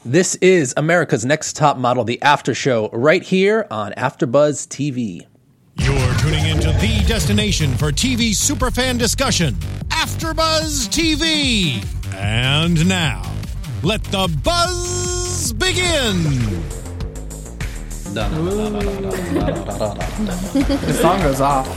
This is America's Next Top Model, the after show, right here on AfterBuzz TV. You're tuning into the destination for TV superfan discussion, AfterBuzz TV. And now, let the buzz begin. The song goes off.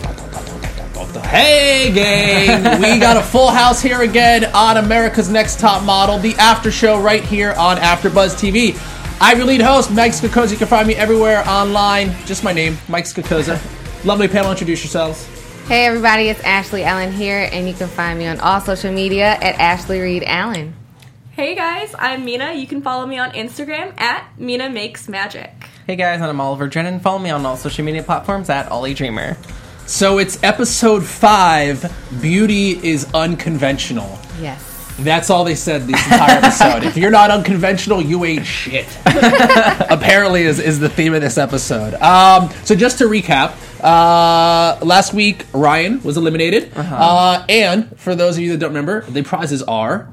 Hey, gang! We got a full house here again on America's Next Top Model, the after show right here on AfterBuzz TV. I'm your lead host, Mike Skakoza. You can find me everywhere online. Just my name, Mike Skakoza. Lovely panel, introduce yourselves. Hey everybody, it's Ashley Allen here, and you can find me on all social media at Ashley Reed Allen. Hey guys, I'm Mina. You can follow me on Instagram at Mina Makes Magic. Hey guys, I'm Oliver Drennan. Follow me on all social media platforms at Ollie Dreamer. So it's episode 5, Beauty is Unconventional. Yes. That's all they said this entire episode. If you're not unconventional, you ain't shit. Apparently is the theme of this episode. So just to recap, last week Ryan was eliminated. And for those of you that don't remember, the prizes are...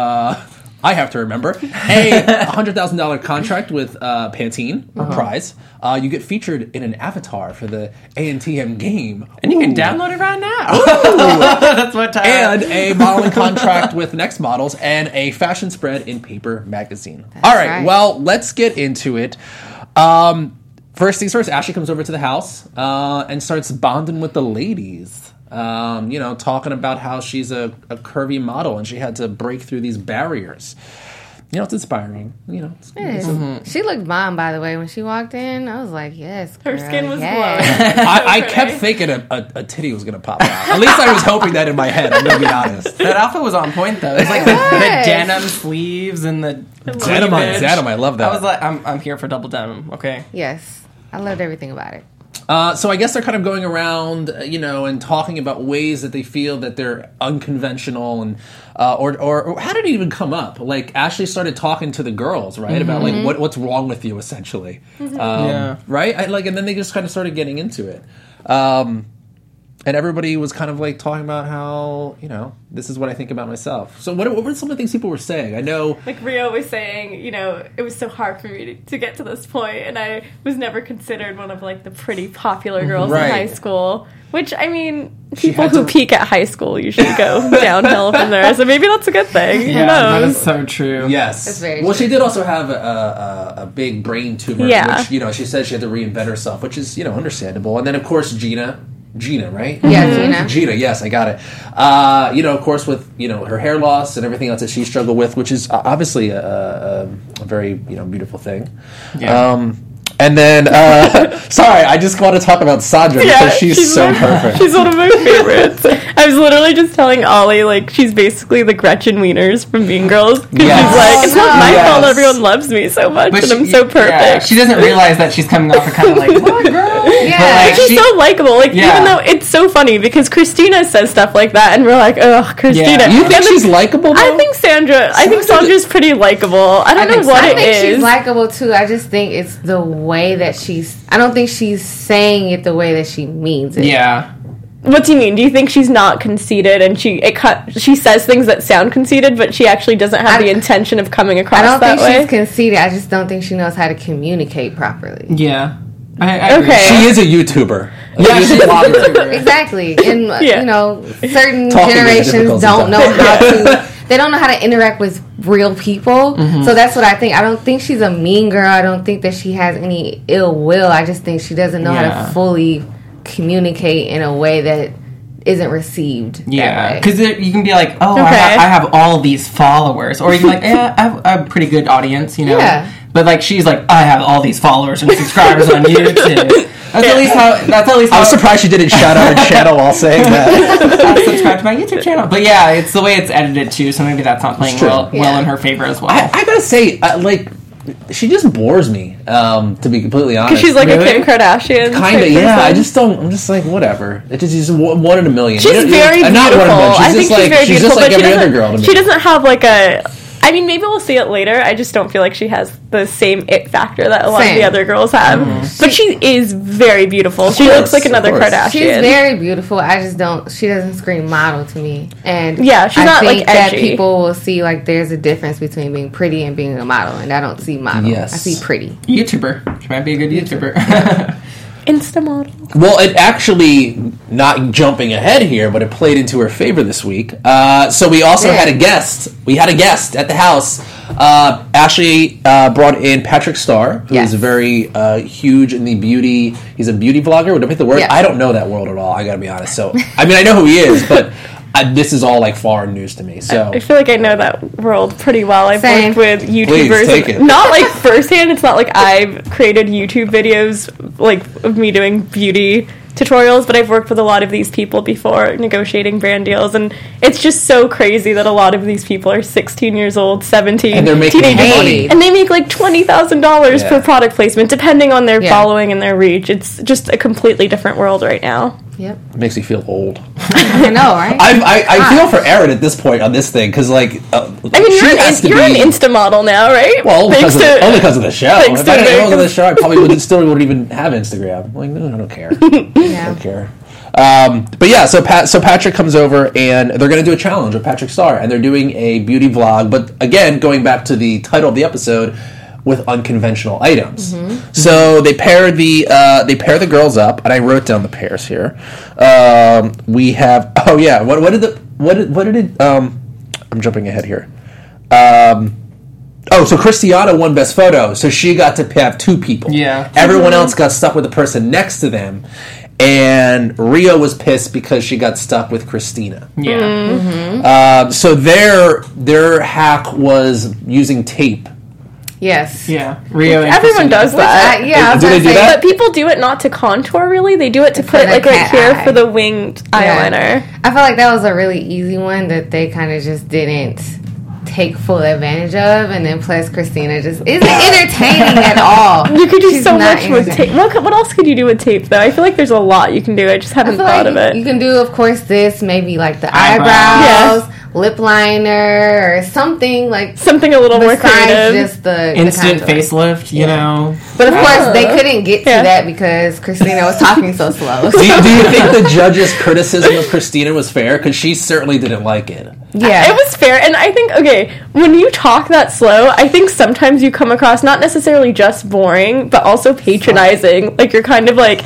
I have to remember, a $100,000 contract with Pantene, prize. You get featured in an avatar for the ANTM game. And you can download it right now. That's what time. And a modeling contract with Next Models and a fashion spread in Paper Magazine. That's All right, well, let's get into it. First things first, Ashley comes over to the house and starts bonding with the ladies. Talking about how she's a curvy model and she had to break through these barriers. It's inspiring. She looked bomb, by the way. When she walked in, I was like, yes, girl, Her skin was glowing. I kept thinking a titty was going to pop out. At least I was hoping that in my head. I'm going to be honest. That outfit was on point, though. It was like the denim sleeves and the denim. I love that. I was like, I'm here for double denim, okay? Yes. I loved everything about it. So I guess they're kind of going around, and talking about ways that they feel that they're unconventional, and or how did it even come up? Like Ashley started talking to the girls, right, about like what's wrong with you, essentially, right? And then they just kind of started getting into it, and everybody was kind of like talking about how this is what I think about myself. So what were some of the things people were saying? I know, like Rio was saying, it was so hard for me to get to this point, and I was never considered one of like the pretty popular girls in high school. Which, I mean, people who peak at high school usually go downhill from there. So maybe that's a good thing. Who knows? That is so true. Yes. That's very true. true. She did also have a big brain tumor, which, she said she had to reinvent herself, which is, understandable. And then, of course, Gina, right? Yeah, Gina, yes, I got it. Of course, with, her hair loss and everything else that she struggled with, which is obviously a very, beautiful thing. Yeah. And then, sorry, I just want to talk about Sandra because she's so perfect. She's one of my favorites. I was literally just telling Ollie, like, she's basically the Gretchen Wieners from Mean Girls. Because she's like, it's not my fault everyone loves me so much, and I'm so perfect. Yeah, she doesn't realize that she's coming off kind of like, what, girl? Yeah. But she's so likable. Like, even though it's so funny, because Christina says stuff like that, and we're like, ugh, Christina. Yeah. You think she's likable, though? I think Sandra's pretty likable. I don't know what it is. I think she's likable, too. I just think it's the way that I don't think she's saying it the way that she means it. Yeah. What do you mean? Do you think she's not conceited and she says things that sound conceited, but she actually doesn't have the intention of coming across that way? I don't think she's conceited. I just don't think she knows how to communicate properly. Yeah. I agree. She is a YouTuber. Yeah, she's a YouTuber. Exactly. And, certain generations don't know how to... They don't know how to interact with real people. So that's what I think. I don't think she's a mean girl. I don't think that she has any ill will. I just think she doesn't know how to fully communicate in a way that isn't received. Yeah, because you can be like, I have all these followers. Or you can be like, I have a pretty good audience, Yeah. But like she's like, I have all these followers and subscribers on YouTube. That's at least how... I was surprised she didn't shout out her channel while saying that. Subscribe to my YouTube channel. But yeah, it's the way it's edited too, so maybe that's not playing well in her favor as well. I gotta say, she just bores me, to be completely honest. Because she's like a Kim Kardashian. Kind of, yeah. I'm just like, whatever. It's just one in a million. She's very beautiful. Not one in a million. She's just like every other girl to me. She doesn't have like a I mean, maybe we'll see it later. I just don't feel like she has the same it factor that a lot of the other girls have. But she is very beautiful. She looks like another Kardashian. She's very beautiful. I just don't. She doesn't scream model to me. And yeah, she's not like edgy. I think that people will see like there's a difference between being pretty and being a model, and I don't see model. Yes. I see pretty. YouTuber. She might be a good YouTuber. Insta model. Well, it actually, not jumping ahead here, but it played into her favor this week. So we also had a guest. We had a guest at the house. Ashley brought in Patrick Starr, who is very huge in the beauty. He's a beauty vlogger. Would I pick the word? I don't know that world at all. I gotta be honest. So, I mean, I know who he is, but this is all like foreign news to me. So I feel like I know that world pretty well. I've worked with YouTubers. Please, take it. Not like firsthand. It's not like I've created YouTube videos like of me doing beauty tutorials, but I've worked with a lot of these people before negotiating brand deals, and it's just so crazy that a lot of these people are 16 years old, 17, and they're making money, and they make like $20,000 per product placement, depending on their following and their reach. It's just a completely different world right now. Yep. It makes me feel old. I know, right? I feel for Erin at this point on this thing, because like, I mean, you're an Insta model now, right? Well, only because of the show. If I didn't know the show, I probably wouldn't even have Instagram. I'm like, no, I don't care. I don't care. But yeah, so Patrick comes over, and they're going to do a challenge with Patrick Starr, and they're doing a beauty vlog. But again, going back to the title of the episode, with unconventional items. Mm-hmm. So they pair the girls up, and I wrote down the pairs here. We have I'm jumping ahead here. So Christiana won Best Photo, so she got to have two people. Yeah. Everyone else got stuck with the person next to them, and Rio was pissed because she got stuck with Christina. Yeah. Mm-hmm. So their hack was using tape. Yes. Yeah. Rio. Everyone does that. Do they do that? But people do it not to contour, really. They do it to put like right here for the winged eyeliner. I feel like that was a really easy one that they kind of just didn't take full advantage of, and then plus Christina just isn't entertaining at all. You could do so much with tape. What else could you do with tape, though? I feel like there's a lot you can do. I just haven't thought of it. You can do, of course, this, maybe like the eyebrows. Lip liner or something like something a little more creative. Just the instant facelift, you know. But of course, they couldn't get to that because Christina was talking so slow. Do you think the judge's criticism of Christina was fair? Because she certainly didn't like it. Yeah, it was fair, and I think when you talk that slow, I think sometimes you come across not necessarily just boring, but also patronizing. Like you're kind of like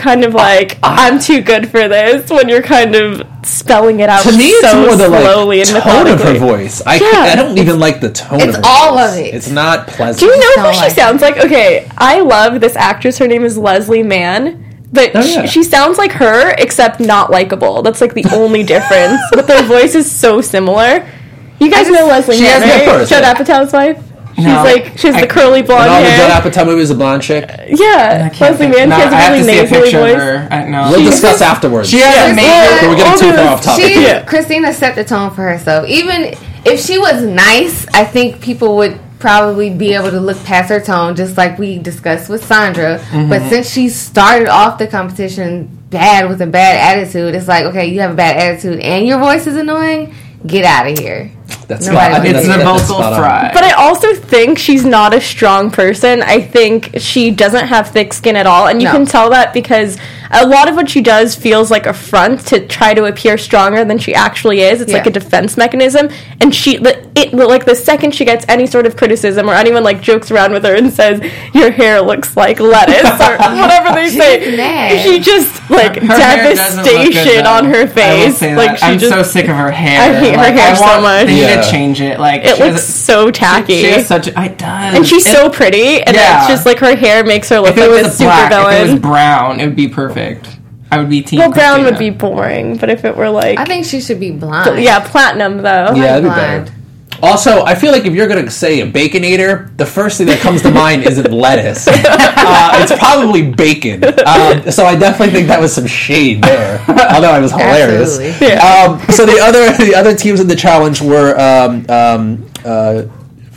I'm too good for this when you're kind of spelling it out. To me, it's so more the slowly and tone of her voice. I don't even like the tone of her all voice. Of it. It's not pleasant. Do you know who she sounds like? Okay, I love this actress. Her name is Leslie Mann. But she sounds like her, except not likable. That's like the only difference. But their voice is so similar. You guys know Leslie Mann, right? Judd Apatow's wife. She has the curly blonde hair. The Judd Apatow movie is a blonde chick. Yeah, Leslie Mann. She has a really nasally voice. We'll discuss afterwards. She has a major. We're getting too far off topic. Christina set the tone for herself. Even if she was nice, I think people would probably be able to look past her tone, just like we discussed with Sandra. Mm-hmm. But since she started off the competition bad with a bad attitude, it's like, okay, you have a bad attitude and your voice is annoying. Get out of here. It's the vocal fry. But I also think she's not a strong person. I think she doesn't have thick skin at all, and you can tell that because a lot of what she does feels like a front to try to appear stronger than she actually is. It's like a defense mechanism, and the second she gets any sort of criticism or anyone like jokes around with her and says your hair looks like lettuce or whatever they say, she just devastation on her face. I'm so sick of her hair. I hate her hair so much. They need to change it. It looks so tacky. She has such. It does, and she's so pretty, and it's just like her hair makes her look like this super villain. If it was brown, it would be perfect. I would be team. Well, brown would be boring, but if it were like, I think she should be blonde. Yeah, platinum though. Yeah, that'd be better. Also, I feel like if you're going to say a Baconator, the first thing that comes to mind isn't lettuce. It's probably bacon. So I definitely think that was some shade there. Although I was hilarious. So the other teams in the challenge were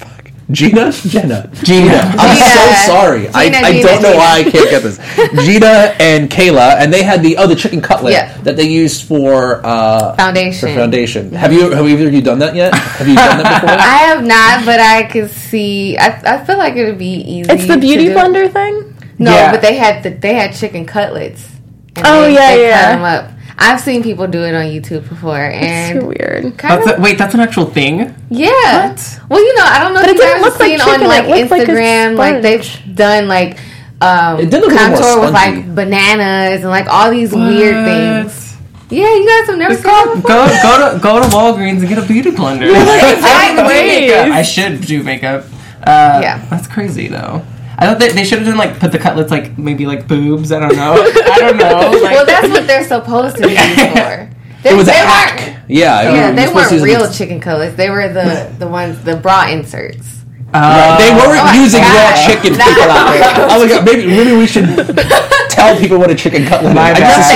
Gina. Gina. I'm so sorry. I don't know why I can't get this. Gina and Kayla, and they had the chicken cutlet that they used for foundation. Have either of you done that yet? Have you done that before? I have not, but I could see. I feel like it would be easy. It's the beauty blender thing. No, but they had chicken cutlets. And they cut them up. I've seen people do it on YouTube before, and it's so weird. That's an actual thing. Yeah. What? Well, I don't know if you've ever seen on Instagram, like they've done like contour with like bananas and like all these weird things. Yeah, you guys have never seen that before? Go to Walgreens and get a beauty blender. I should do makeup. That's crazy though. I thought they should have done put the cutlets maybe boobs. I don't know. Well, that's what they're supposed to be used for. It was a hack. Yeah, they weren't real chicken cutlets. They were the ones, the bra inserts. They weren't using raw chicken. People out there. Oh my god, maybe we should tell people what a chicken cutlet is. My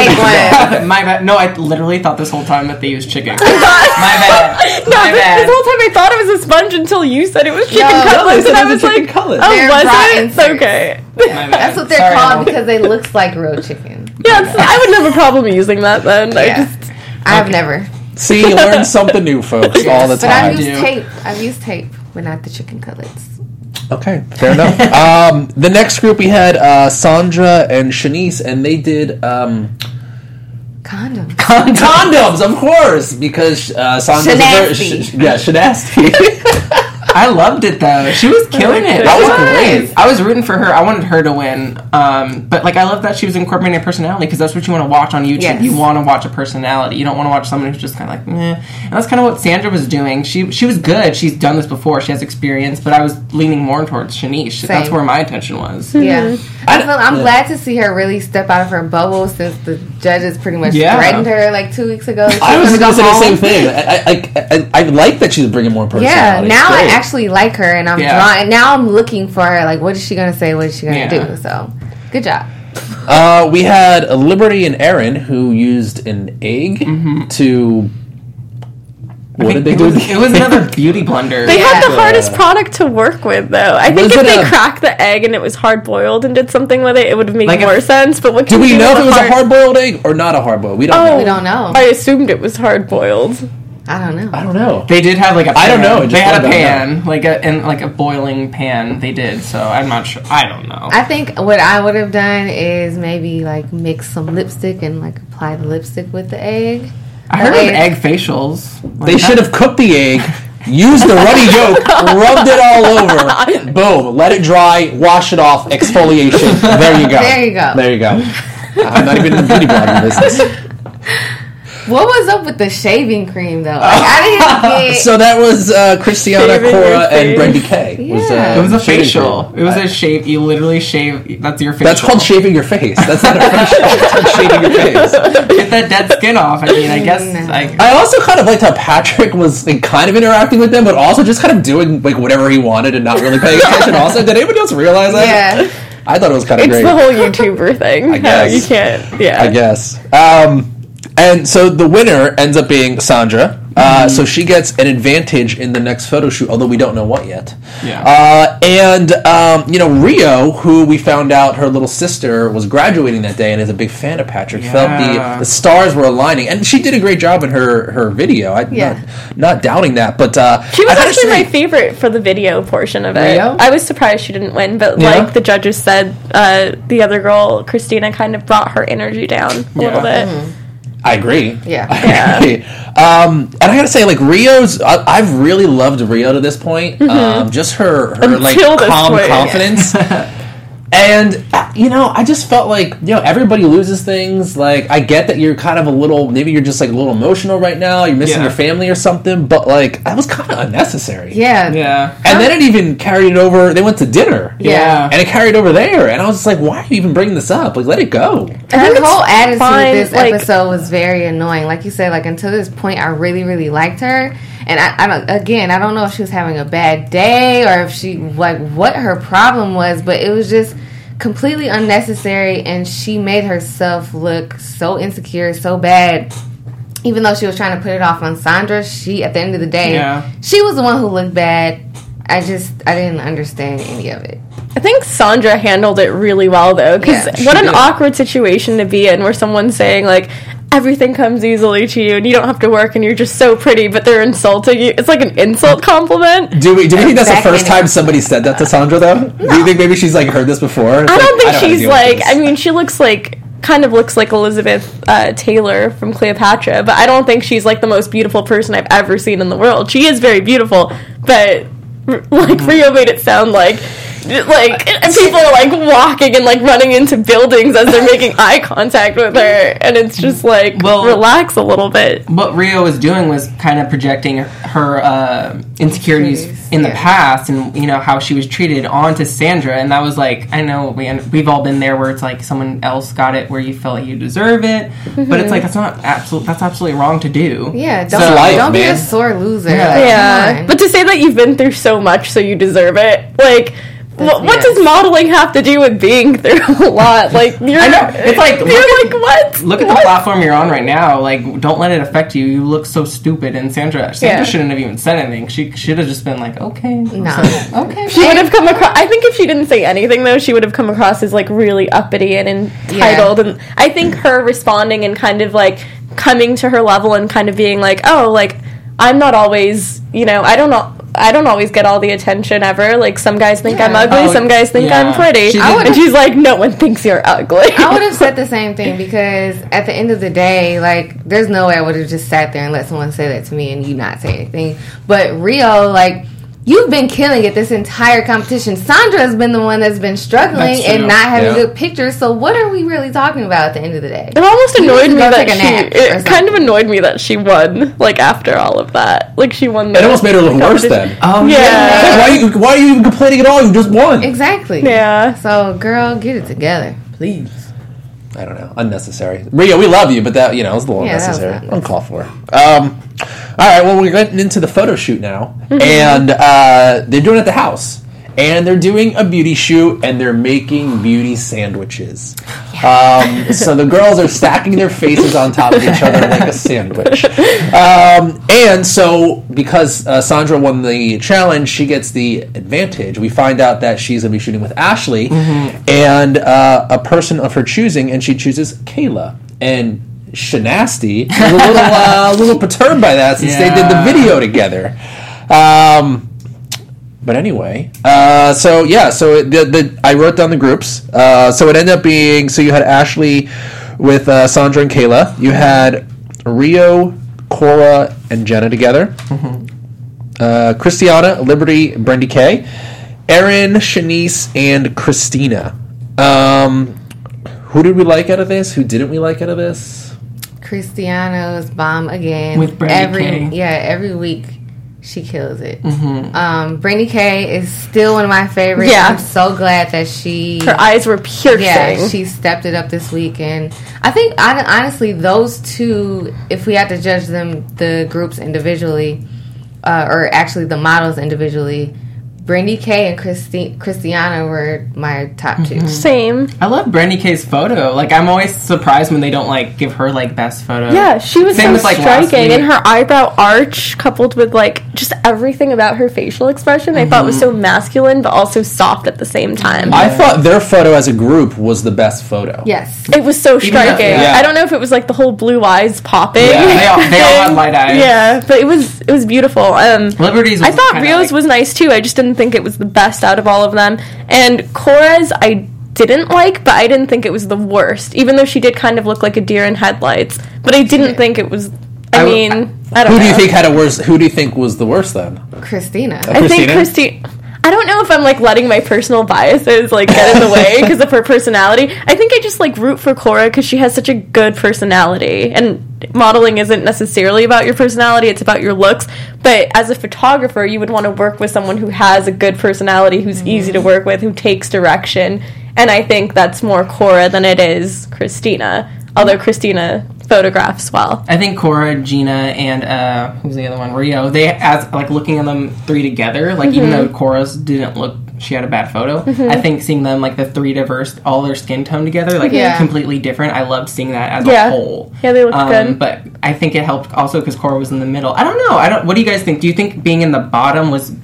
bad. No, I literally thought this whole time that they used chicken. My bad. This whole time I thought it was a sponge until you said it was chicken cutlets, and I was like, cutlets. "Oh, was it? Okay." That's what they're called because they look like real chicken. Yeah, I wouldn't have a problem using that then. Yeah. I have never. See, you learn something new, folks, all the time. But I've used tape, but not the chicken cutlets. Okay, fair enough. The next group we had Sandra and Shanice, and they did condoms. Condoms, of course, because Sandra's Shanasty. I loved it though. She was killing it. That was great. I was rooting for her. I wanted her to win. But I love that she was incorporating a personality because that's what you want to watch on YouTube. Yes. You want to watch a personality. You don't want to watch someone who's just kind of meh. And that's kind of what Sandra was doing. She was good. She's done this before. She has experience. But I was leaning more towards Shanice. Same. That's where my attention was. Yeah. I'm glad to see her really step out of her bubble since the judges pretty much threatened her 2 weeks ago. I was going to say the same thing. I like that she's bringing more personality. Yeah, now I actually like her, and I'm drawn. Now I'm looking for her. What is she going to say? What is she going to do? So, good job. We had Liberty and Aaron who used an egg to. What did they do? It was another beauty blender. They had the hardest product to work with, though. I think if they cracked the egg and it was hard boiled and did something with it, it would have made more sense. But what? Do we know if it was a hard boiled egg or not a hard boiled? We don't know. We don't know. I assumed it was hard boiled. I don't know. They did have a pan. I don't know. They had a pan, a boiling pan. They did. So I'm not sure. I don't know. I think what I would have done is maybe mix some lipstick and apply the lipstick with the egg. I heard of egg facials. They should have cooked the egg, used the runny yolk, rubbed it all over, boom, let it dry, wash it off, exfoliation. There you go. There you go. I'm not even in the beauty blogger business. What was up with the shaving cream, though? I didn't get... So that was Christiana, Cora, and Brandy K. Yeah. It was a facial. It was a shave. You literally shave. That's your facial. That's called shaving your face. That's not a facial. It's called shaving your face. Get that dead skin off. I mean, I guess... I also kind of liked how Patrick was kind of interacting with them, but also just kind of doing whatever he wanted and not really paying attention. Also, did anybody else realize that? Yeah. I thought it was kind of great. It's the whole YouTuber thing. I guess. You can't... Yeah. I guess. And so the winner ends up being Sandra. So she gets an advantage in the next photo shoot, although we don't know what yet. Yeah. Rio, who we found out her little sister was graduating that day and is a big fan of Patrick, felt the stars were aligning. And she did a great job in her video. Not doubting that. But she was actually my favorite for the video portion of it. Rio? I was surprised she didn't win, but the judges said, the other girl, Christina, kind of brought her energy down a little bit. Mm-hmm. I agree. Yeah. I agree. And I gotta say, Rio's... I've really loved Rio to this point. Mm-hmm. Just her calm confidence. And, I just felt everybody loses things. I get that you're kind of a little... Maybe you're just, a little emotional right now. You're missing your family or something. But, that was kind of unnecessary. Yeah. Yeah. And then it even carried it over... They went to dinner. Yeah. And it carried over there. And I was just why are you even bringing this up? Let it go. Her whole attitude this episode was very annoying. Like you said, until this point, I really, really liked her. And I don't know if she was having a bad day or if she, what her problem was, but it was just completely unnecessary, and she made herself look so insecure, so bad. Even though she was trying to put it off on Sandra, at the end of the day, she was the one who looked bad. I didn't understand any of it. I think Sandra handled it really well, though, because what an awkward situation to be in where someone's saying, like, everything comes easily to you and you don't have to work and you're just so pretty, but they're insulting you. It's like an insult compliment. Do we think that's the first time somebody said that to Sandra, though? No. Do you think maybe she's, like, heard this before? I don't think she's, like, I mean, she looks like... kind of looks like Elizabeth Taylor from Cleopatra, but I don't think she's like the most beautiful person I've ever seen in the world. She is very beautiful, but like Rio made it sound like people are like walking and like running into buildings as they're making eye contact with her, and it's just like, relax a little bit. What Rio was doing was kind of projecting her insecurities in the past, and you know how she was treated onto Sandra, and that was like, I know we've all been there where it's like someone else got it where you feel like you deserve it, but it's like that's absolutely wrong to do. Yeah, don't be a sore loser. Yeah. But to say that you've been through so much so you deserve it, like. What does modeling have to do with being through a lot? Like, I know. It's like, what? Look at the platform you're on right now. Like, don't let it affect you. You look so stupid. And Sandra shouldn't have even said anything. She should have just been like, okay. No. Okay. She would have come across, I think if she didn't say anything, though, she would have come across as, like, really uppity and entitled. Yeah. And I think her responding and kind of, like, coming to her level and kind of being like, oh, like, I'm not always, you know, I don't always get all the attention ever. Like, some guys think I'm ugly, some guys think I'm pretty. And she's like, no one thinks you're ugly. I would have said the same thing, because at the end of the day, like, there's no way I would have just sat there and let someone say that to me and you not say anything. But Rio, like, you've been killing it this entire competition. Sandra has been the one that's been struggling and not having good pictures. So what are we really talking about at the end of the day? It almost annoyed me that it kind of annoyed me that she won, like, after all of that. Like, she won. It almost made her look worse then. Oh, yeah. Like, why are you even complaining at all? You just won. Exactly. Yeah. So, girl, get it together, please. I don't know. Unnecessary. Ria, we love you, but that, you know, was a little unnecessary. Uncalled for. All right, well, we're getting into the photo shoot now. And they're doing it at the house. And they're doing a beauty shoot, and they're making beauty sandwiches. So the girls are stacking their faces on top of each other like a sandwich. And so, because Sandra won the challenge, she gets the advantage. We find out that she's going to be shooting with Ashley and a person of her choosing, and she chooses Kayla. And Shanasty was a little perturbed by that since they did the video together. But anyway, so I wrote down the groups. So it ended up being, so you had Ashley with Sandra and Kayla. You had Rio, Cora, and Jenna together. Christiana, Liberty, Brendy K, Erin, Shanice, and Christina. Who did we like out of this? Who didn't we like out of this? Cristiano's bomb again. With Brendy K. Yeah, every week she kills it. Brendy K is still one of my favorites. Yeah. I'm so glad that her eyes were piercing. Yeah, she stepped it up this week. And I think, honestly, those two, if we had to judge them, the groups individually, or actually the models individually, Brendy K and Christiana were my top two. Same. I love Brendy K's photo. Like, I'm always surprised when they don't, like, give her, like, best photo. Yeah, she was so striking. And her eyebrow arch, coupled with, like, just everything about her facial expression, I thought was so masculine, but also soft at the same time. I thought their photo as a group was the best photo. Yes. It was so striking. I don't know if it was, like, the whole blue eyes popping. Yeah, they all had light eyes. Yeah, but it was beautiful. Liberty's I thought Rio's was nice, too. I just didn't think it was the best out of all of them. And Cora's I didn't like, but I didn't think it was the worst, even though she did kind of look like a deer in headlights. But I didn't think it was, I don't know. Who do you think had a worse, who do you think was the worst then? Christina. I think Christina. I don't know if I'm, like, letting my personal biases, like, get in the way because of her personality. I think I just, like, root for Cora because she has such a good personality. And modeling isn't necessarily about your personality, it's about your looks. But as a photographer, you would want to work with someone who has a good personality, who's easy to work with, who takes direction. And I think that's more Cora than it is Christina. Although Christina photographs well. I think Cora, Gina, and who's the other one? Rio. They, as like looking at them three together, like even though Cora's didn't look, she had a bad photo. I think seeing them like the three diverse, all their skin tone together, like completely different. I loved seeing that as a whole. Yeah, they look good. But I think it helped also because Cora was in the middle. I don't know. What do you guys think? Do you think being in the bottom was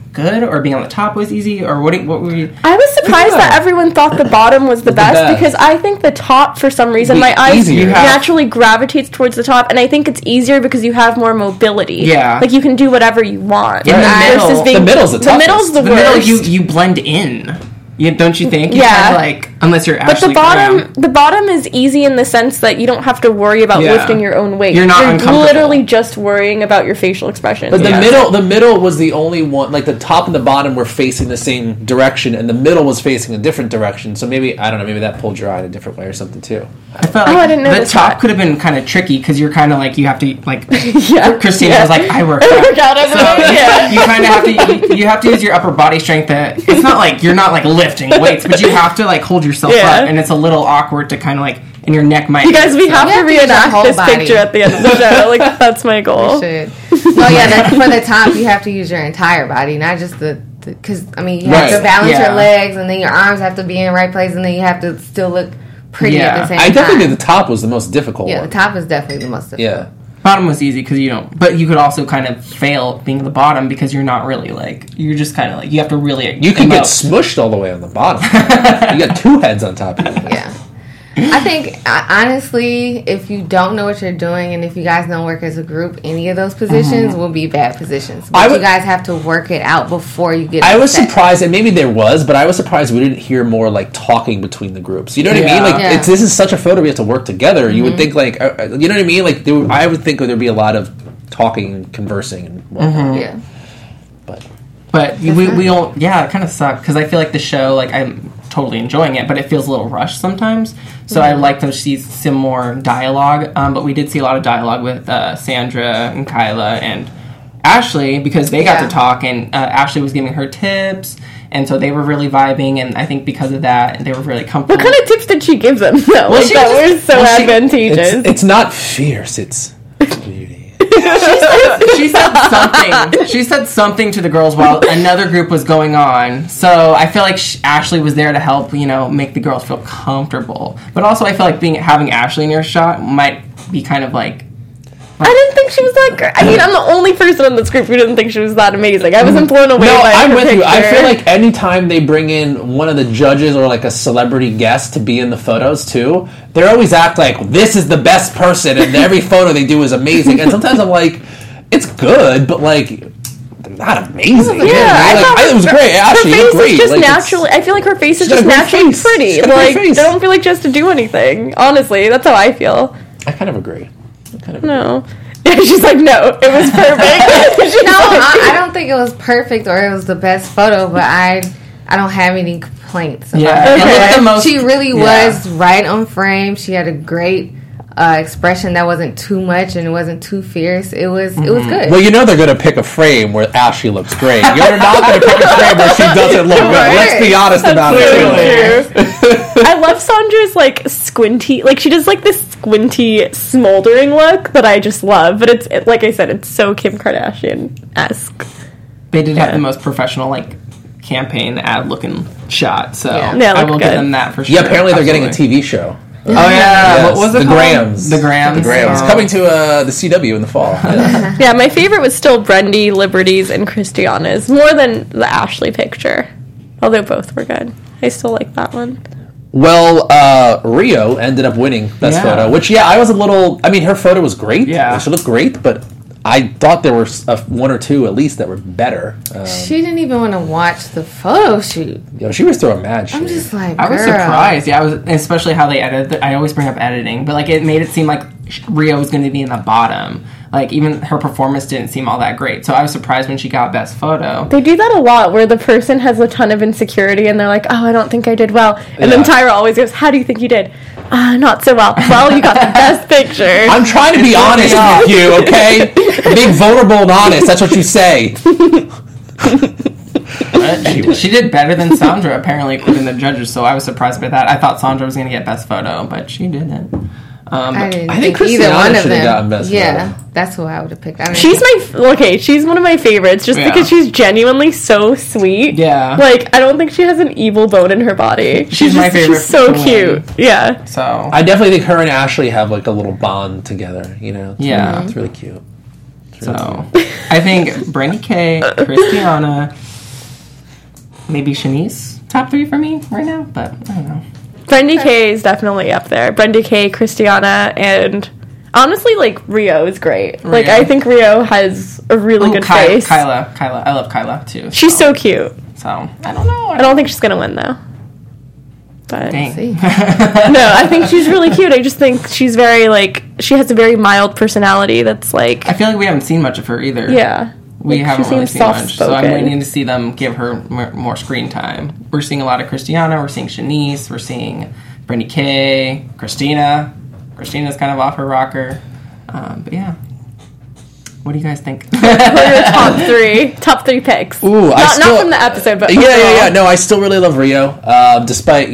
good, or being on the top was easy, or what were you? I was surprised that everyone thought the bottom was the best, because I think the top, for some reason, my eyes naturally gravitates towards the top, and I think it's easier because you have more mobility. Yeah. Like, you can do whatever you want. In the middle, the middle's the toughest. The middle's the worst. Middle, you blend in. Don't you think? Yeah. Like, unless you're Ashley Graham. The bottom is easy in the sense that you don't have to worry about lifting your own weight. You're literally just worrying about your facial expression. But the middle was the only one. Like, the top and the bottom were facing the same direction, and the middle was facing a different direction. So maybe, I don't know, maybe that pulled your eye in a different way or something too. I felt like I didn't know the top could have been kind of tricky because you're kind of like, you have to, like, Christina was like, I work out every day. You kind of have to use your upper body strength. It's not like you're not like lifting weights, but you have to like hold yourself up, and it's a little awkward to kind of like, and your neck might. You guys, we have to reenact this picture at the end of the show. Like, that's my goal. We should. Well, yeah, for the top, you have to use your entire body, not just because, I mean, you have to balance your legs, and then your arms have to be in the right place, and then you have to still look pretty at the same time. I definitely think the top was the most difficult one. The top is definitely the most difficult. Yeah. Bottom was easy because but you could also kind of fail being the bottom because you're not really like, you're just kind of like, you have to really. You can get smushed all the way on the bottom. You got two heads on top of you. Yeah. I think, honestly, if you don't know what you're doing and if you guys don't work as a group, any of those positions will be bad positions. But you guys have to work it out before you get I was surprised, and maybe there was, but I was surprised we didn't hear more, like, talking between the groups. You know what I mean? Like, this is such a photo we have to work together. You would think, like, you know what I mean? Like, I would think there'd be a lot of talking and conversing and whatnot. Yeah. But we don't, it kind of sucked, because I feel like the show, like, I'm totally enjoying it, but it feels a little rushed sometimes. So I like to see some more dialogue, but we did see a lot of dialogue with Sandra and Kyla and Ashley, because they got to talk, and Ashley was giving her tips, and so they were really vibing, and I think because of that, they were really comfortable. What kind of tips did she give them, though? Well, that was so advantageous. It's not fierce, it's beauty. She said something. She said something to the girls while another group was going on. So I feel like Ashley was there to help, make the girls feel comfortable. But also, I feel like having Ashley in your shot might be kind of like. I didn't think she was that great. I mean, I'm the only person in this group who didn't think she was that amazing. I wasn't blown away by her picture. You. I feel like anytime they bring in one of the judges or like a celebrity guest to be in the photos too, they always act like this is the best person, and every photo they do is amazing. And sometimes I'm like, it's good, but like, they're not amazing. Yeah, it was great. Ashley, her face great. is just naturally. I feel like her face is just naturally pretty. Like, I don't feel like she has to do anything. Honestly, that's how I feel. I kind of agree. No. She's like, no, it was perfect. No, I don't think it was perfect or it was the best photo, but I don't have any complaints about it. She really was right on frame. She had a great expression that wasn't too much and it wasn't too fierce. It was good. Well, they're going to pick a frame where Ashley looks great. You're not going to pick a frame where she doesn't look good. Let's be honest about it. I love Sandra's like squinty, like she does like this squinty smoldering look that I just love. But it's like I said, it's so Kim Kardashian-esque. They did have the most professional like campaign ad looking shot, so I will give them that for sure. Yeah, apparently they're getting a TV show. Oh yeah, yes. What was it? The Grams. The Grams. Oh. Coming to the CW in the fall. Yeah, my favorite was still Brendy, Liberty's, and Christiana's more than the Ashley picture. Although both were good, I still like that one. Well, Rio ended up winning Best Photo, which I was a little. I mean, her photo was great. Yeah, she looked great, but I thought there were one or two at least that were better. She didn't even want to watch the photo shoot. She was throwing mad shit. I'm just like, I was surprised. Yeah, I was, especially how they edited. I always bring up editing, but like it made it seem like Rio was going to be in the bottom. Like even her performance didn't seem all that great. So I was surprised when she got Best Photo. They do that a lot, where the person has a ton of insecurity and they're like, "Oh, I don't think I did well," and then Tyra always goes, "How do you think you did?" Not so well. Well, you got the best picture. I'm trying to be honest with you, okay? Being vulnerable and honest, that's what you say. She did better than Sandra, apparently, according to the judges, so I was surprised by that. I thought Sandra was going to get Best Photo, but she didn't. I think either one of them gotten Best Photo. That's who I would have picked. She's one of my favorites just because she's genuinely so sweet. Yeah. Like, I don't think she has an evil bone in her body. She's my favorite. She's so cute. Yeah. So I definitely think her and Ashley have like a little bond together, It's really cute. I think Brandy K, Christiana, maybe Shanice top 3 for me right now, but I don't know. Brenda K is definitely up there. Brenda K, Christiana, and honestly, like, Rio is great. Rio. Like, I think Rio has a really good face. Kyla. I love Kyla, too. She's so cute. So, I don't know. I don't think she's going to win, though. But dang. No, I think she's really cute. I just think she's very, like, she has a very mild personality that's, like... I feel like we haven't seen much of her, either. Yeah. We haven't really seen much. So I'm waiting to see them give her more screen time. We're seeing a lot of Christiana. We're seeing Shanice. We're seeing Brenda K. Christina. Christina's kind of off her rocker. But yeah. What do you guys think? What are your top three picks? Ooh, not from the episode, but yeah. No, I still really love Rio, despite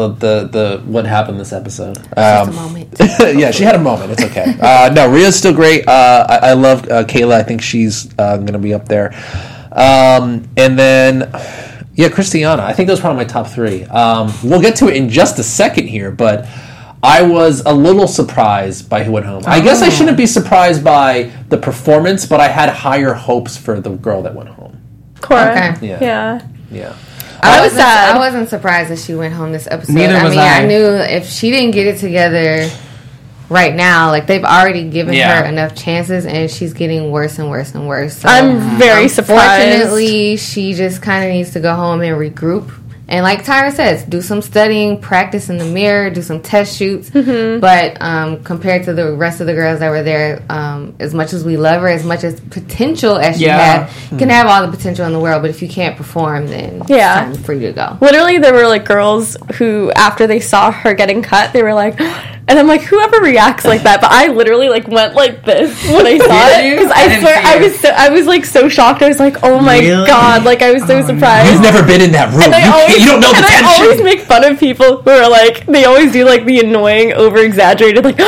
the what happened this episode. Just a moment. Yeah, she had a moment. It's okay. No, Rio's still great. I love Kayla. I think she's going to be up there. And then, yeah, Christiana. I think those are probably my top 3. We'll get to it in just a second here, but I was a little surprised by who went home. I guess I shouldn't be surprised by the performance, but I had higher hopes for the girl that went home. Cora. Okay. Yeah. I wasn't surprised that she went home this episode. Neither was I. I knew if she didn't get it together right now, like, they've already given her enough chances, and she's getting worse and worse and worse. So, I'm very surprised. Unfortunately, she just kind of needs to go home and regroup. And like Tyra says, do some studying, practice in the mirror, do some test shoots. Mm-hmm. But compared to the rest of the girls that were there, as much as we love her, as much as potential as she had, you can have all the potential in the world, but if you can't perform, then it's time for you to go. Literally, there were, like, girls who, after they saw her getting cut, they were like... And I'm like, whoever reacts like that, but I literally, like, went like this when I saw it. Because I swear, I was like so shocked. I was like, oh my god, like, I was so surprised. You've never been in that room. You don't know the tension. I always make fun of people who are like, they always do, like, the annoying, over-exaggerated, like,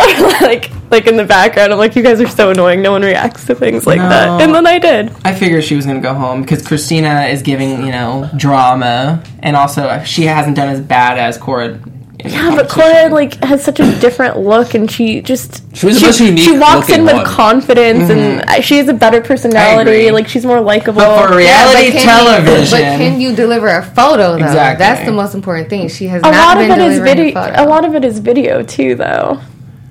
like in the background. I'm like, you guys are so annoying. No one reacts to things like that. And then I did. I figured she was going to go home because Christina is giving, drama. And also, she hasn't done as bad as Cora. Yeah, but Cora, like, has such a different look, and she walks in with confidence, and she has a better personality. Like, she's more likable. But for reality television, but can you deliver a photo, though? Exactly. That's the most important thing. She has not been delivering a photo. A lot of it is video too, though.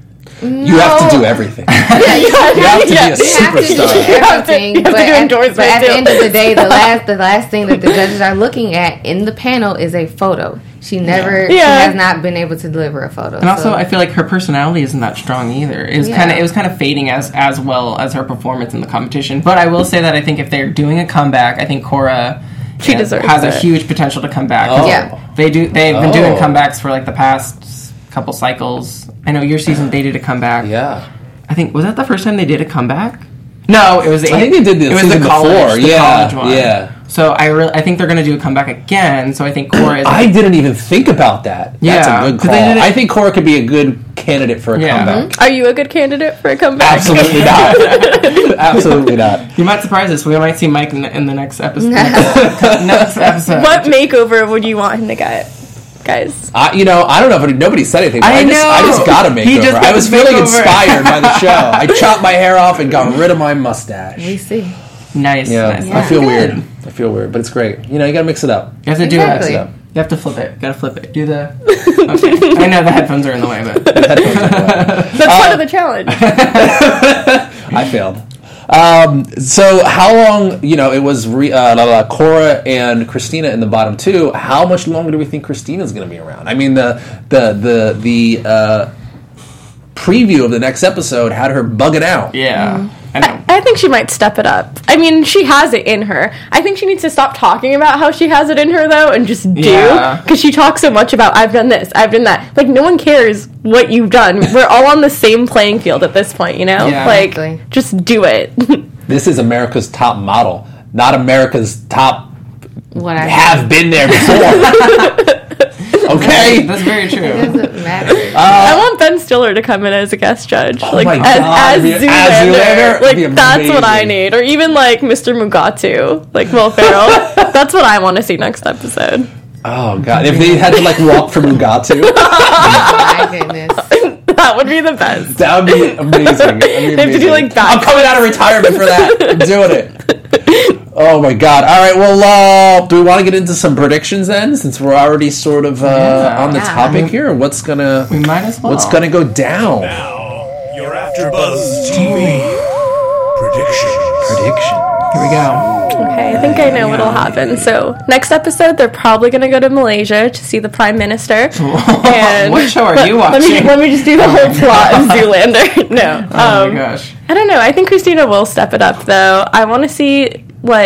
You have to do everything. You have to be a superstar. You have to do everything. But at the end of the day, the last thing that the judges are looking at in the panel is a photo. She has not been able to deliver a photo. And also, I feel like her personality isn't that strong either. It was kind of fading as well as her performance in the competition. But I will say that I think if they're doing a comeback, I think Cora has a huge potential to come back. Oh. Yeah, they've been doing comebacks for, like, the past couple cycles. I know your season they did a comeback. Yeah, I think was that the first time they did a comeback? No, it was. I think they did this. It was the college, college one. Yeah. So I think they're going to do a comeback again. So I think Cora is... I didn't even think about that. That's a good call. I think Cora could be a good candidate for a comeback. Mm-hmm. Are you a good candidate for a comeback? Absolutely not. Absolutely not. You might surprise us. We might see Mike in the next episode. Next episode. What makeover would you want him to get, guys? I don't know, but nobody said anything. I just got a makeover. I was feeling inspired by the show. I chopped my hair off and got rid of my mustache. We see. Nice. Yeah, I feel weird. But it's great. You gotta mix it up. You have to do it. You have to flip it. Gotta flip it. Do the... Okay. I know the headphones are in the way, but... That's part of the challenge. I failed. So how long, it was Cora and Christina in the bottom 2. How much longer do we think Christina's going to be around? I mean, the preview of the next episode had her bugging out. Yeah. I think she might step it up. I mean, she has it in her. I think she needs to stop talking about how she has it in her, though, and just do. Because she talks so much about, I've done this, I've done that. Like, no one cares what you've done. We're all on the same playing field at this point, Yeah. Like, just do it. This is America's top model, not America's top have been there before. Okay, that's very true. It doesn't matter. I want Ben Stiller to come in as a guest judge, as Zoolander. Like, that's what I need, or even like Mr. Mugatu, like Will Ferrell. That's what I want to see next episode. Oh god, if they had to like walk from Mugatu. Oh my goodness. That would be the best. That would be amazing. They have to do like that. I'm coming out of retirement for that. I'm doing it. Oh my God! All right, well, do we want to get into some predictions then, since we're already sort of on the topic here? What's gonna? We might as well. What's gonna go down? Now, your AfterBuzz TV prediction. Here we go. Okay, I think I know what'll happen. So, next episode, they're probably going to go to Malaysia to see the Prime Minister. And what show are you watching? Let me just do the whole plot of Zoolander. No. Oh my gosh. I don't know. I think Christina will step it up, though. I want to see,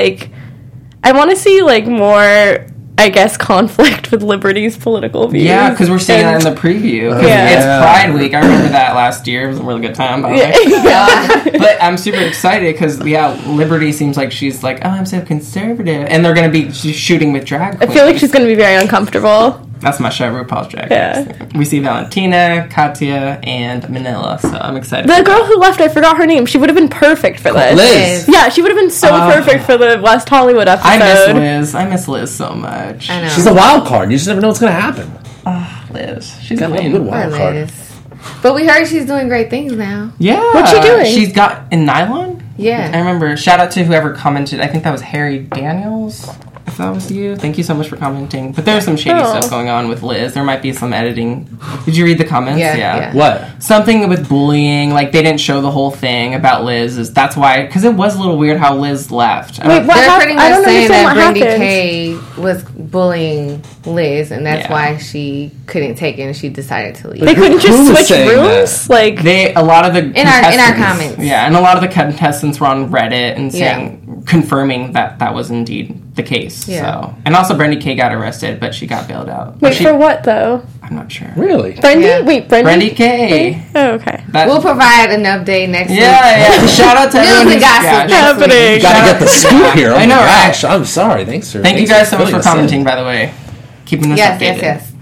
more, I guess, conflict with Liberty's political views. Yeah, because we're seeing that in the preview. It's Pride Week. I remember that last year. It was a really good time, by the way. But I'm super excited because, Liberty seems like she's like, oh, I'm so conservative. And they're going to be shooting with drag queens. I feel like she's going to be very uncomfortable. That's my show, RuPaul's Drag Race. Yeah. We see Valentina, Katya, and Manila, so I'm excited. The girl who left, I forgot her name. She would have been perfect for this. Liz. Yeah, she would have been so perfect for the West Hollywood episode. I miss Liz so much. I know. She's a wild card. You just never know what's going to happen. Liz. She's got a good wild card. But we heard she's doing great things now. Yeah. What's she doing? She's got in Nylon? Yeah. I remember. Shout out to whoever commented. I think that was Harry Daniels. If that was you, thank you so much for commenting. But there's some shady stuff going on with Liz. There might be some editing. Did you read the comments? Yeah. What? Something with bullying. Like they didn't show the whole thing about Liz. That's why, because it was a little weird how Liz left. They're pretty much saying that Brandy K was bullying Liz, and that's why she couldn't take it and she decided to leave. They couldn't just switch rooms. A lot of the in our comments. Yeah, and a lot of the contestants were on Reddit and saying, confirming that was indeed the case. Yeah. So, and also Brandy K got arrested, but she got bailed out. Wait, for what though? I'm not sure. Really? Brandy? Yeah. Wait, Brandy? Brandy K. Oh, okay. We'll provide an update next week. Yeah. Shout out to everyone who's happening. You gotta get the scoop here. Oh I know, gosh. I'm sorry. Thanks for. Thank you guys so much for commenting, by the way. Keeping us updated. Yes.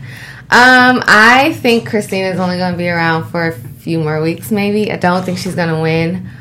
I think Christina's only going to be around for a few more weeks, maybe. I don't think she's going to win.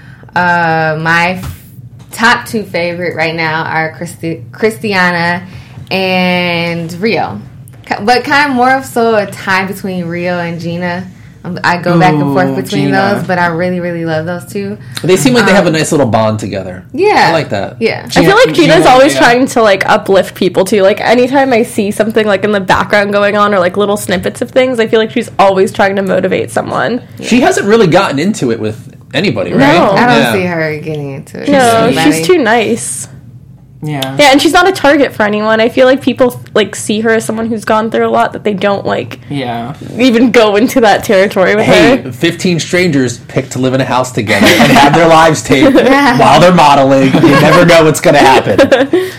My top two favorite right now are Christiana and Rio, but kind of more of so a tie between Rio and Gina. I go back and forth between those, but I really, really love those two. They seem like they have a nice little bond together. Yeah. I like that. Yeah. I feel like Gina's always trying to, uplift people, too. Anytime I see something, in the background going on or, little snippets of things, I feel like she's always trying to motivate someone. She hasn't really gotten into it with anybody, right? No. I don't see her getting into it. No, she's too nice. Yeah. Yeah, and she's not a target for anyone. I feel like people see her as someone who's gone through a lot that they don't even go into that territory with her. 15 strangers pick to live in a house together and have their lives taped while they're modeling. You never know what's going to happen.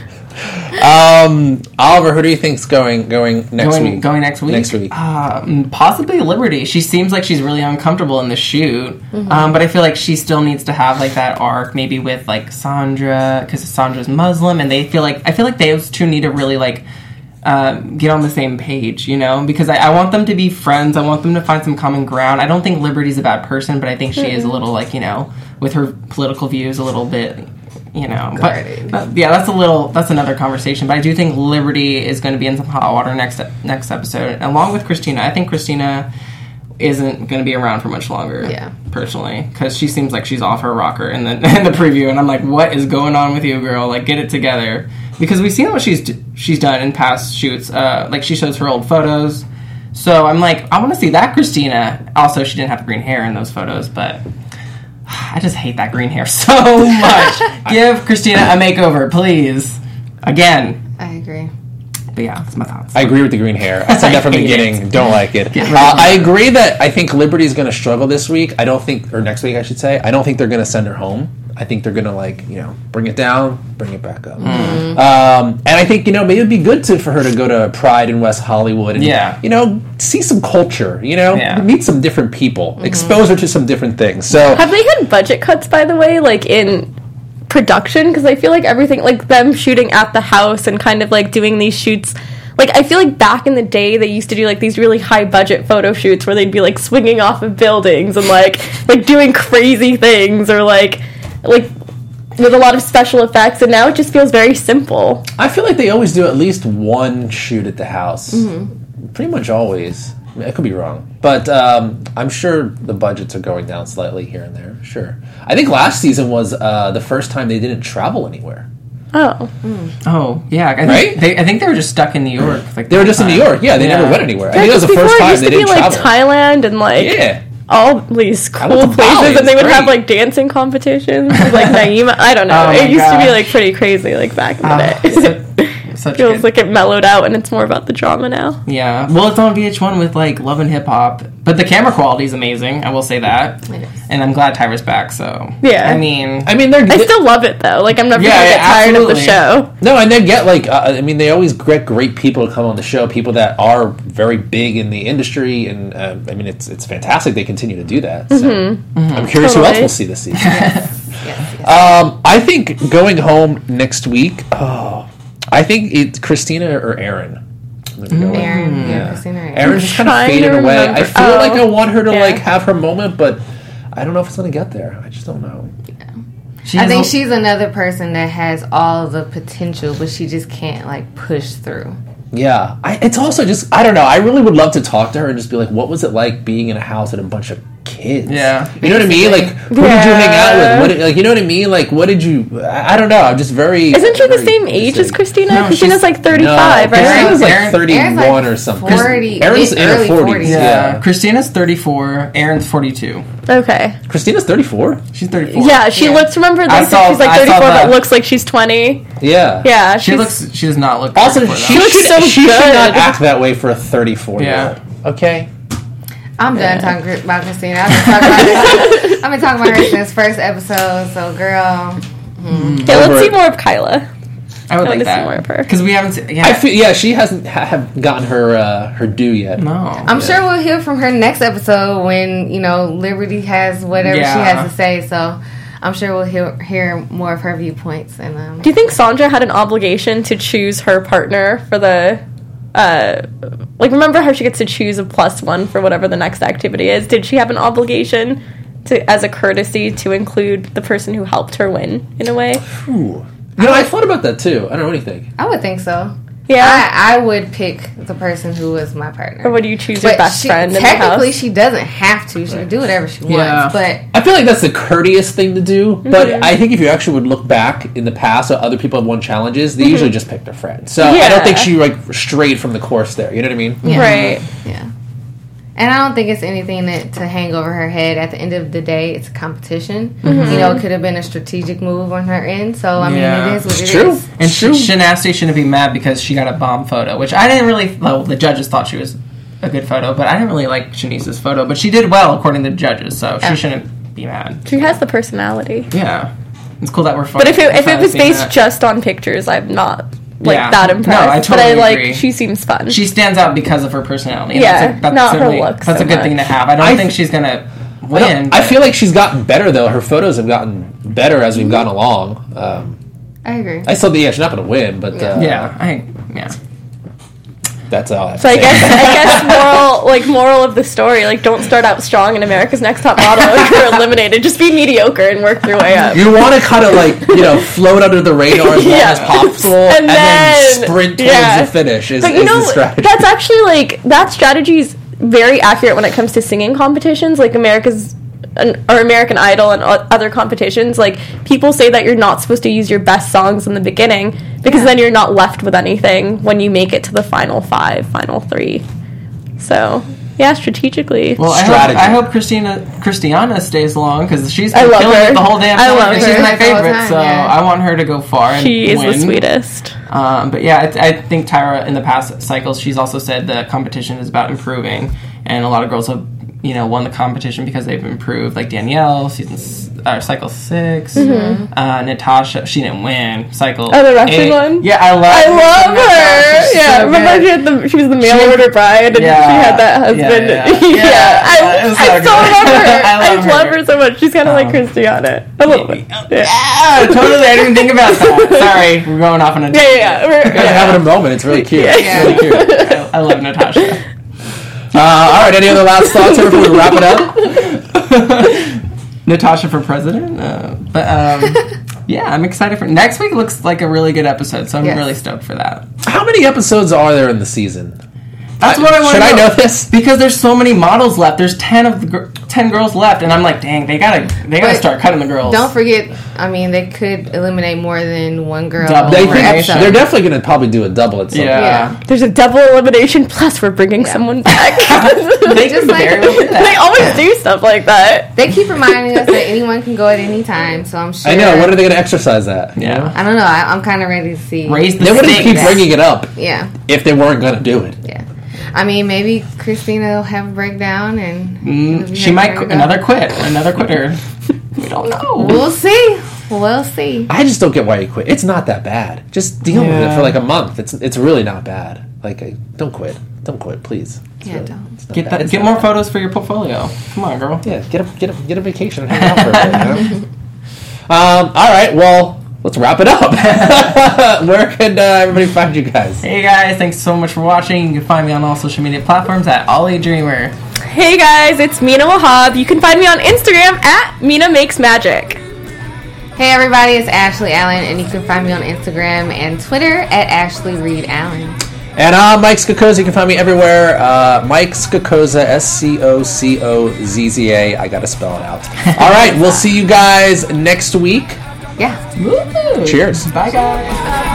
Oliver, who do you think's going next week? Going next week? Next week. Possibly Liberty. She seems like she's really uncomfortable in the shoot. Mm-hmm. But I feel like she still needs to have that arc, maybe with Sandra, because Sandra's Muslim, and I feel like those two need to really get on the same page, because I want them to be friends. I want them to find some common ground. I don't think Liberty's a bad person, but I think she is a little with her political views a little bit. That's another conversation. But I do think Liberty is going to be in some hot water next episode, along with Christina. I think Christina isn't going to be around for much longer. Yeah, personally, because she seems like she's off her rocker in the preview, and I'm like, what is going on with you, girl? Get it together. Because we've seen what she's done in past shoots. She shows her old photos. So I'm like, I want to see that Christina. Also, she didn't have green hair in those photos, but I just hate that green hair so much. Give Christina a makeover, please. Again. I agree. But yeah, that's my thoughts. I agree with the green hair. I said that from the beginning. Don't like it. I agree that I think Liberty's going to struggle this week. Or next week, I should say. I don't think they're going to send her home. I think they're going to, bring it down, bring it back up. Mm-hmm. And I think, maybe it'd be good for her to go to Pride in West Hollywood and, see some culture, meet some different people, expose her to some different things. So, have they had budget cuts, by the way, in production? Because I feel like everything, them shooting at the house and kind of, doing these shoots... I feel like back in the day, they used to do, these really high-budget photo shoots where they'd be, swinging off of buildings and, doing crazy things or, with a lot of special effects, and now it just feels very simple. I feel like they always do at least one shoot at the house. Mm-hmm. Pretty much always. I could be wrong. But I'm sure the budgets are going down slightly here and there. Sure. I think last season was the first time they didn't travel anywhere. Oh. Oh, yeah. I think they were just stuck in New York. Like, they were just in New York. Yeah, they never went anywhere. I think that was the first time they didn't travel. Like Thailand and all these cool places, and they would have like dancing competitions with like Naima. I don't know. It used to be like pretty crazy, like back in the day. Feels like it mellowed out, and it's more about the drama now. Yeah, well, it's on VH1 with like Love and Hip Hop, but the camera quality is amazing. I will say that, and I'm glad Tyra's back. So yeah, I mean, I still love it though. Like I'm never gonna get tired of the show. No, and they get like, they always get great people to come on the show, people that are very big in the industry, and it's fantastic. They continue to do that. So I'm curious who else we'll see this season. Yes. I think going home next week. I think it's Christina or Aaron. Aaron, Christina or Aaron. Aaron's just kind of faded away. I feel like I want her to like have her moment, but I don't know if it's going to get there. I just don't know. I think she's another person that has all the potential, but she just can't like push through. Yeah, it's also just, I don't know. I really would love to talk to her and just be like, what was it like being in a house with a bunch of kids? Yeah. You know what I mean? Like, who did you hang out with? You know what I mean? Like, what did you... I don't know. I'm just very... Isn't she the same age as Christina? No, Christina's like 35, right? Christina's like 31 like or something. 40. Aaron's in her 40s. Yeah. Christina's 34. Aaron's 42. Okay. Christina's 34? She's 34. Yeah, she looks... Remember, they said she's like 34, but looks like she's 20. Yeah. Yeah. She does not look... Also, she should not act that way for a 34-year-old. Yeah. Okay? I'm done talking about Christina. I've been talking about her since first episode, so girl. Okay, let's see more of Kyla. I would like that. See more of her. Because we haven't seen... I feel, she hasn't have gotten her due yet. No. I'm sure we'll hear from her next episode when, Liberty has whatever she has to say, so... I'm sure we'll hear more of her viewpoints. And do you think Sandra had an obligation to choose her partner for the... remember how she gets to choose a +1 for whatever the next activity is? Did she have an obligation to, as a courtesy, to include the person who helped her win, in a way? Ooh. I thought about that, too. I don't know what you think. I would think so. Yeah, I would pick the person who was my partner. Or would you choose your best friend in the house? Technically, she doesn't have to. She can do whatever she wants. But I feel like that's the courteous thing to do. But I think if you actually would look back in the past, other people have won challenges. They usually just pick their friend. So I don't think she strayed from the course there. You know what I mean? Yeah. Right. Yeah. And I don't think it's anything to hang over her head. At the end of the day, it's a competition. It could have been a strategic move on her end. So, it is what it is. And Shanasti shouldn't be mad because she got a bomb photo, which I didn't really... Well, the judges thought she was a good photo, but I didn't really like Shanice's photo. But she did well, according to the judges, so she shouldn't be mad. She has the personality. Yeah. It's cool that we're fun. But if it was based just on pictures, I'm not... that impressed. No, I totally agree. She seems fun. She stands out because of her personality. Yeah, not her looks. That's a good thing to have. I don't think she's going to win. I feel like she's gotten better, though. Her photos have gotten better as we've gone along. I agree. I still think she's not going to win, but... That's all I have to say. I guess moral of the story, don't start out strong in America's Next Top Model if you're eliminated. Just be mediocre and work your way up. You want to kind of float under the radar as long as possible and then sprint towards the finish is the strategy. That's actually that strategy is very accurate when it comes to singing competitions, like American Idol and other competitions. People say that you're not supposed to use your best songs in the beginning because then you're not left with anything when you make it to the final 5, final 3. So strategically. Well, I hope Christiana stays long because she's been killing it the whole damn time. I love her. She's my favorite, so I want her to go far and she is win. The sweetest. But I think Tyra in the past cycles, she's also said the competition is about improving, and a lot of girls have won the competition because they've improved, like Danielle, cycle 6. Natasha, she didn't win. Cycle the wrestling one? Yeah, I love her. Yeah, so remember she was the mail order bride, and she had that husband. I love her so much. She's kind of like Christiana. I love it. Yeah, totally. I didn't think about that. Sorry, we're going off on a... We're having a moment. It's really cute. It's really cute. I love Natasha. All right, any other last thoughts here before we wrap it up? Natasha for president? I'm excited for... Next week looks like a really good episode, so I'm really stoked for that. How many episodes are there in the season? That's what I want to know. Should I know this? Because there's so many models left. There's 10 of the... 10 girls left, and I'm like, dang, they gotta start cutting the girls. Don't forget, I mean, they could eliminate more than one girl. They're definitely going to probably do a double at some point. Yeah. There's a double elimination, plus we're bringing someone back. They just they always do stuff like that. They keep reminding us that anyone can go at any time, so I'm sure. I know. When are they going to exercise that? Yeah. I don't know. I'm kind of ready to see. They wouldn't keep bringing it up. Yeah. If they weren't going to do it. Yeah. I mean, maybe Christina will have a breakdown and she might another quitter. We don't know. We'll see. I just don't get why you quit. It's not that bad. Just deal with it for like a month. It's really not bad. Like, don't quit. Don't quit, please. Don't. Get more photos for your portfolio. Come on, girl. Yeah, get a vacation and hang out for a bit. You know? All right. Well, let's wrap it up. Where can everybody find you guys? Hey guys, thanks so much for watching. You can find me on all social media platforms at Ollie Dreamer. Hey guys, it's Mina Wahab. You can find me on Instagram at Mina Makes Magic. Hey everybody, it's Ashley Allen, and you can find me on Instagram and Twitter at Ashley Reed Allen. And I'm Mike Scocozza. You can find me everywhere. Mike Scocozza, SCOCOZZA. I got to spell it out. All right, we'll see you guys next week. Yeah. Woo-hoo. Cheers. Bye, guys.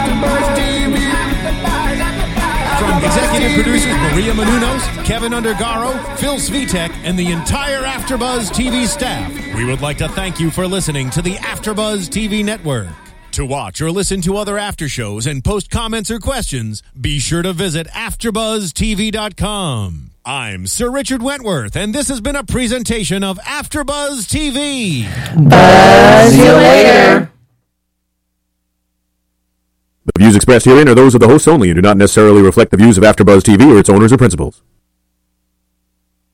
From executive producers Maria Menounos, Kevin Undergaro, Phil Svitek, and the entire AfterBuzz TV staff, we would like to thank you for listening to the AfterBuzz TV network. To watch or listen to other after shows and post comments or questions, be sure to visit AfterBuzzTV.com. I'm Sir Richard Wentworth, and this has been a presentation of AfterBuzz TV. Buzz you later. The views expressed herein are those of the hosts only and do not necessarily reflect the views of AfterBuzz TV or its owners or principals.